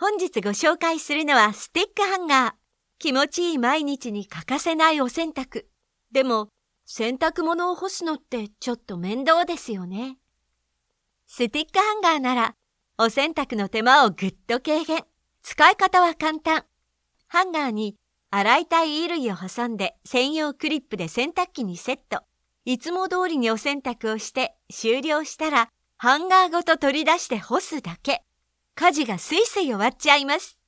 本日ご紹介するのはスティックハンガー。気持ちいい毎日に欠かせないお洗濯。でも、洗濯物を干すのってちょっと面倒ですよね。スティックハンガーなら、お洗濯の手間をぐっと軽減。使い方は簡単。ハンガーに洗いたい衣類を挟んで専用クリップで洗濯機にセット。いつも通りにお洗濯をして終了したら、ハンガーごと取り出して干すだけ。家事がスイスイ終わっちゃいます。